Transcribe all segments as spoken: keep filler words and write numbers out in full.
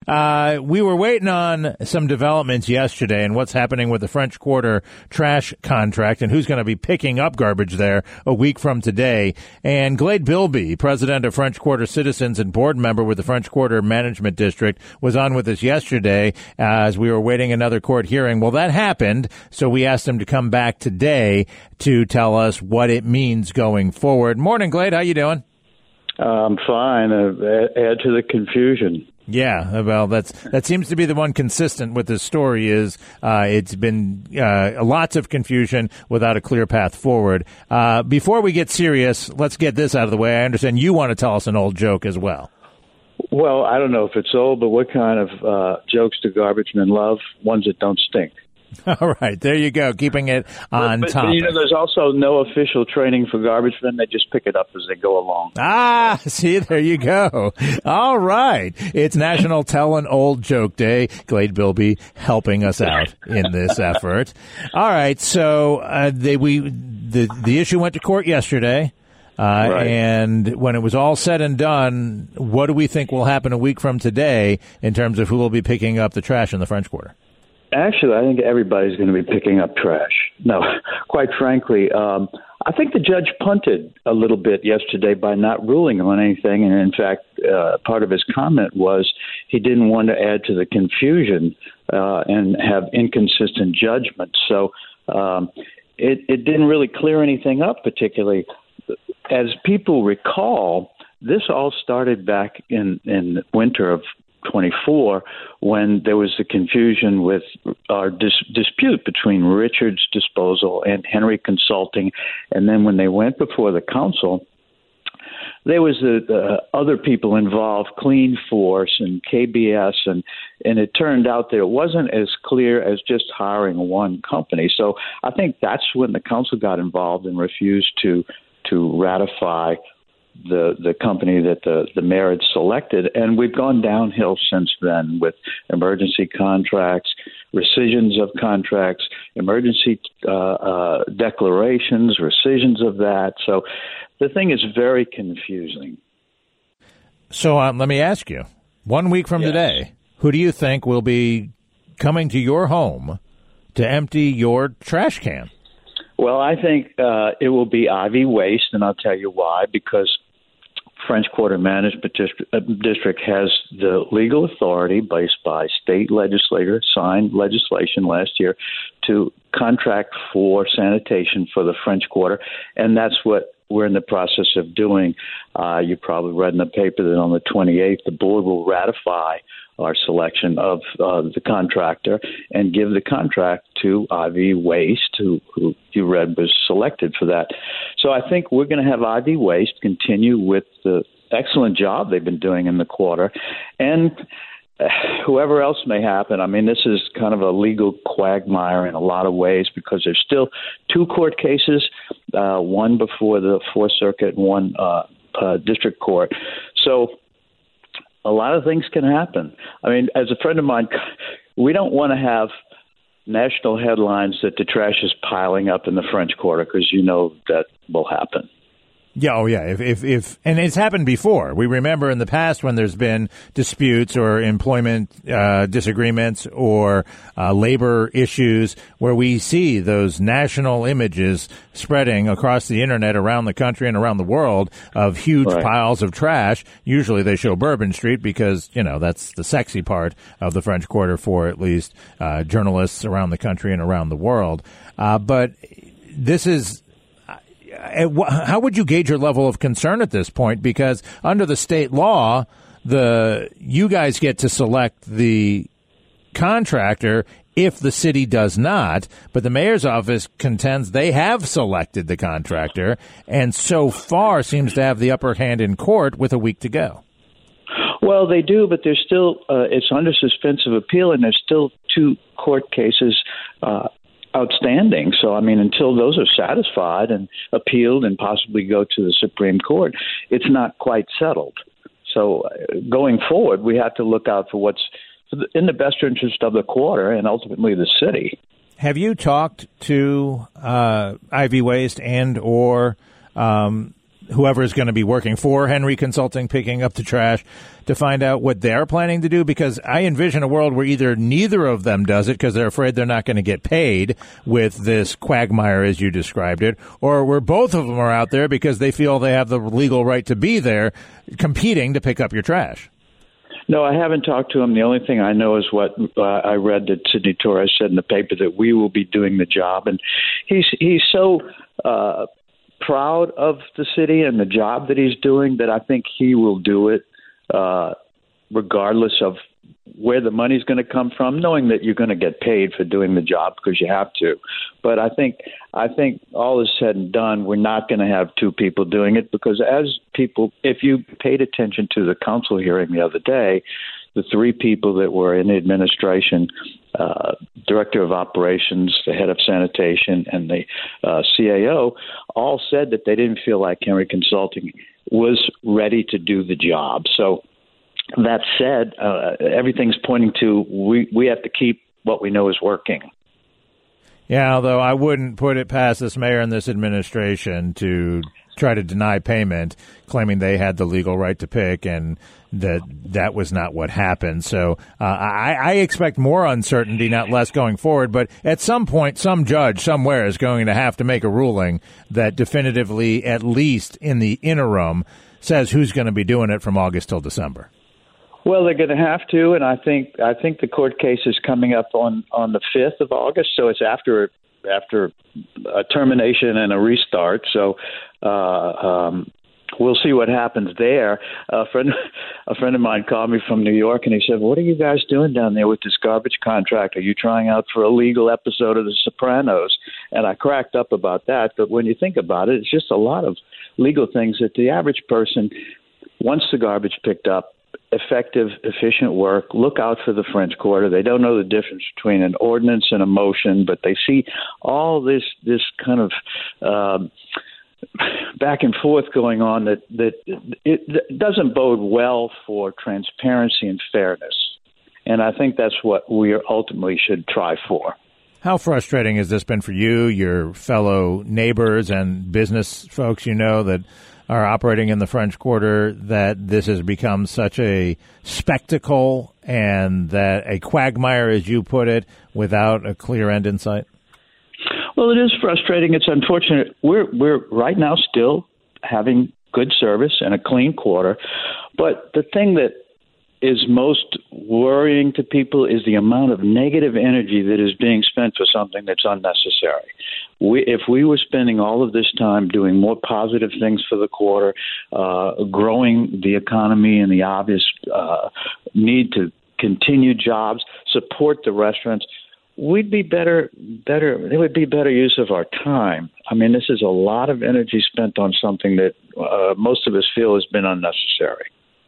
Uh, we were waiting on some developments yesterday and what's happening with the French Quarter trash contract and who's going to be picking up garbage there a week from today. And Glade Bilby, president of French Quarter Citizens and board member with the French Quarter Management District, was on with us yesterday uh, as we were waiting another court hearing. Well, that happened, so we asked him to come back today to tell us what it means going forward. Morning, Glade. How you doing? I'm fine. Uh, add to the confusion. Yeah, well, that's that seems to be the one consistent with this story is uh, it's been uh, lots of confusion without a clear path forward. Uh, before we get serious, let's get this out of the way. I understand you want to tell us an old joke as well. Well, I don't know if it's old, but what kind of uh, jokes do garbage men love? Ones that don't stink. All right, there you go, keeping it on but, but, topic. You know, there's also no official training for garbage men. They just pick it up as they go along. Ah, see, there you go. All right. It's National Tell an Old Joke Day. Glade Bilby helping us out in this effort. All right, so uh, they we the the issue went to court yesterday. Uh, right. And when it was all said and done, what do we think will happen a week from today in terms of who will be picking up the trash in the French Quarter? Actually, I think everybody's going to be picking up trash. No, quite frankly, um, I think the judge punted a little bit yesterday by not ruling on anything. And in fact, uh, part of his comment was he didn't want to add to the confusion uh, and have inconsistent judgments. So um, it, it didn't really clear anything up particularly. As people recall, this all started back in, in the winter of twenty-four when there was the confusion with our dis- dispute between Richard's Disposal and Henry Consulting. And then when they went before the council, there was the, the other people involved, Clean Force and K B S, and, and it turned out that it wasn't as clear as just hiring one company. So I think that's when the council got involved and refused to to ratify the the company that the, the mayor had selected. And we've gone downhill since then with emergency contracts, rescissions of contracts, emergency uh, uh, declarations, rescissions of that. So the thing is very confusing. So um, let me ask you, one week from yes. today, who do you think will be coming to your home to empty your trash can? Well, I think uh, it will be Ivy Waste, and I'll tell you why, because French Quarter Management District, uh, District has the legal authority based by state legislator, signed legislation last year, to contract for sanitation for the French Quarter, and that's what we're in the process of doing. Uh, you probably read in the paper that on the twenty-eighth, the board will ratify our selection of uh, the contractor and give the contract to Ivy Waste, who, who you read was selected for that. So I think we're going to have Ivy Waste continue with the excellent job they've been doing in the quarter. And uh, whoever else may happen, I mean, this is kind of a legal quagmire in a lot of ways because there's still two court cases, uh, one before the Fourth Circuit and one uh, uh, district court. So a lot of things can happen. I mean, as a friend of mine, we don't want to have national headlines that the trash is piling up in the French Quarter because you know that will happen. Yeah, oh yeah. If, if, if, and it's happened before. We remember in the past when there's been disputes or employment uh, disagreements or uh, labor issues where we see those national images spreading across the internet around the country and around the world of huge right. piles of trash. Usually they show Bourbon Street because, you know, that's the sexy part of the French Quarter for at least uh, journalists around the country and around the world. Uh, but this is... How would you gauge your level of concern at this point? Because under the state law, the you guys get to select the contractor if the city does not, but the mayor's office contends they have selected the contractor and so far seems to have the upper hand in court with a week to go. Well, they do, but there's still uh, it's under suspensive appeal, and there's still two court cases uh outstanding. So, I mean, until those are satisfied and appealed and possibly go to the Supreme Court, it's not quite settled. So uh, going forward, we have to look out for what's in the best interest of the quarter and ultimately the city. Have you talked to uh, Ivy Waste and or um, whoever is going to be working for Henry Consulting picking up the trash to find out what they're planning to do? Because I envision a world where either neither of them does it because they're afraid they're not going to get paid with this quagmire as you described it, or where both of them are out there because they feel they have the legal right to be there competing to pick up your trash. No, I haven't talked to him. The only thing I know is what uh, I read that Sidney Torres said in the paper, that we will be doing the job. And he's he's so uh, proud of the city and the job that he's doing that I think he will do it uh, regardless of where the money's going to come from, knowing that you're going to get paid for doing the job because you have to. But I think I think all is said and done, we're not going to have two people doing it because as people, if you paid attention to the council hearing the other day, the three people that were in the administration, uh, director of operations, the head of sanitation, and the uh, C A O, all said that they didn't feel like Henry Consulting was ready to do the job. So that said, uh, everything's pointing to we, we have to keep what we know is working. Yeah, although I wouldn't put it past this mayor and this administration to try to deny payment, claiming they had the legal right to pick and that that was not what happened. So uh, I, I expect more uncertainty, not less, going forward. But at some point, some judge somewhere is going to have to make a ruling that definitively, at least in the interim, says who's going to be doing it from August till December. Well, they're going to have to, and I think I think the court case is coming up on, on the fifth of August, so it's after after a termination and a restart. So uh, um, we'll see what happens there. A friend a friend of mine called me from New York, and he said, "What are you guys doing down there with this garbage contract? Are you trying out for a legal episode of The Sopranos?" And I cracked up about that. But when you think about it, it's just a lot of legal things that the average person, once the garbage picked up, effective, efficient work, look out for the French Quarter. They don't know the difference between an ordinance and a motion, but they see all this this kind of um, back and forth going on that, that it, it doesn't bode well for transparency and fairness. And I think that's what we ultimately should try for. How frustrating has this been for you, your fellow neighbors and business folks you know that are operating in the French Quarter, that this has become such a spectacle and that a quagmire, as you put it, without a clear end in sight? Well, it is frustrating. It's unfortunate. We're we're right now still having good service and a clean quarter, but the thing that is most worrying to people is the amount of negative energy that is being spent for something that's unnecessary. We, if we were spending all of this time doing more positive things for the quarter, uh, growing the economy and the obvious uh, need to continue jobs, support the restaurants, we'd be better, better, it would be better use of our time. I mean, this is a lot of energy spent on something that uh, most of us feel has been unnecessary.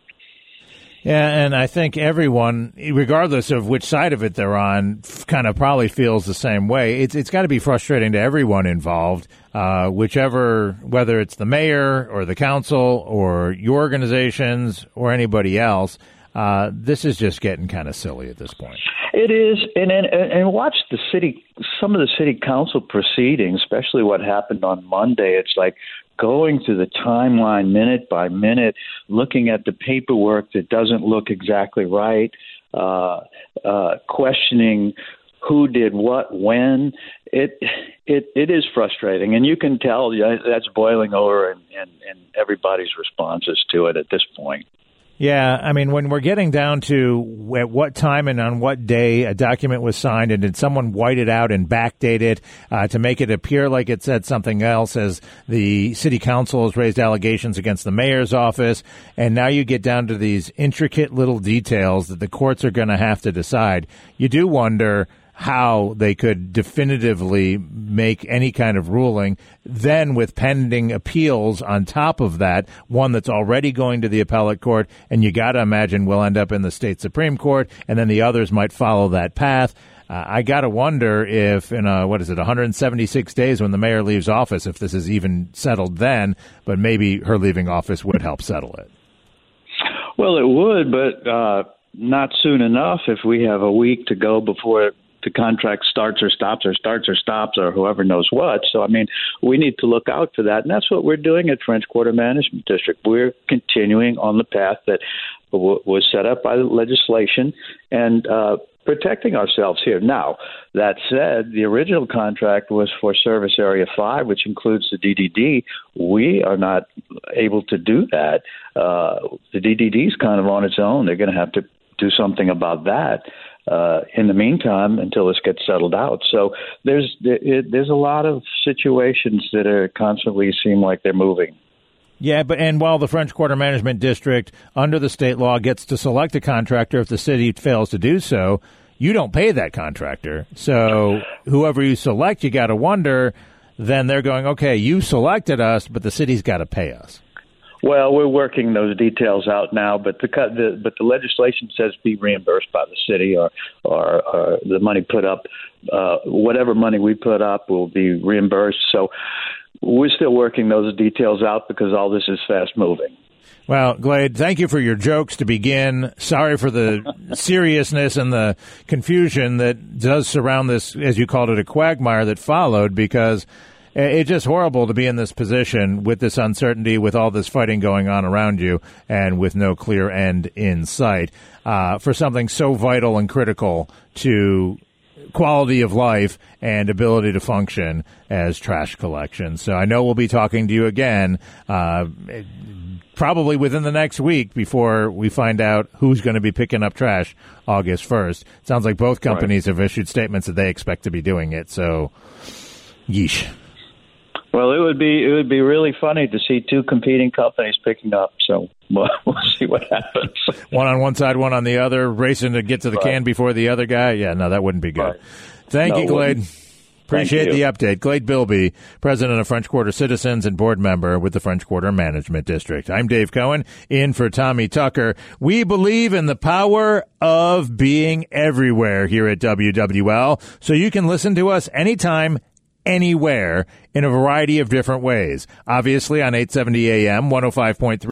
Yeah, and I think everyone, regardless of which side of it they're on, kind of probably feels the same way. It's it's got to be frustrating to everyone involved, uh, whichever, whether it's the mayor or the council or your organizations or anybody else. Uh, this is just getting kind of silly at this point. It is, and, and and watch the city, some of the city council proceedings, especially what happened on Monday. It's like going through the timeline minute by minute, looking at the paperwork that doesn't look exactly right, uh, uh, questioning who did what when. It it it is frustrating, and you can tell that's boiling over in, in, in everybody's responses to it at this point. Yeah, I mean, when we're getting down to at what time and on what day a document was signed, and did someone white it out and backdate it uh, to make it appear like it said something else, as the city council has raised allegations against the mayor's office, and now you get down to these intricate little details that the courts are going to have to decide. You do wonder how they could definitively make any kind of ruling. Then with pending appeals on top of that, one that's already going to the appellate court, and you got to imagine we'll end up in the state Supreme Court, and then the others might follow that path. Uh, I got to wonder if in, a, what is it, one hundred seventy-six days when the mayor leaves office, if this is even settled then, but maybe her leaving office would help settle it. Well, it would, but uh, not soon enough if we have a week to go before the contract starts or stops or starts or stops or whoever knows what. So, I mean, we need to look out for that. And that's what we're doing at French Quarter Management District. We're continuing on the path that w- was set up by the legislation and uh, protecting ourselves here. Now, that said, the original contract was for Service Area five, which includes the D D D. We are not able to do that. Uh, the D D D is kind of on its own. They're going to have to do something about that. Uh, in the meantime, until this gets settled out. So there's it, there's a lot of situations that are constantly seem like they're moving. Yeah, but and while the French Quarter Management District, under the state law, gets to select a contractor if the city fails to do so, you don't pay that contractor. So whoever you select, you got to wonder, then they're going, okay, you selected us, but the city's got to pay us. Well, we're working those details out now, but the, the but the legislation says be reimbursed by the city, or or, or the money put up, uh, whatever money we put up will be reimbursed. So we're still working those details out because all this is fast moving. Well, Glade, thank you for your jokes to begin. Sorry for the seriousness and the confusion that does surround this, as you called it, a quagmire that followed, because it's just horrible to be in this position with this uncertainty, with all this fighting going on around you, and with no clear end in sight uh, for something so vital and critical to quality of life and ability to function as trash collection. So I know we'll be talking to you again uh, probably within the next week before we find out who's going to be picking up trash August first. Sounds like both companies right. have issued statements that they expect to be doing it. So, yeesh. Well, it would be it would be really funny to see two competing companies picking up. So we'll, we'll see what happens. One on one side, one on the other, racing to get to the right. can before the other guy. Yeah, no, that wouldn't be good. Right. Thank no, you, Glade. Appreciate the update. Glade Bilby, president of French Quarter Citizens and board member with the French Quarter Management District. I'm Dave Cohen, in for Tommy Tucker. We believe in the power of being everywhere here at W W L, so you can listen to us anytime, anywhere, in a variety of different ways. Obviously on eight seventy A M, one oh five point three.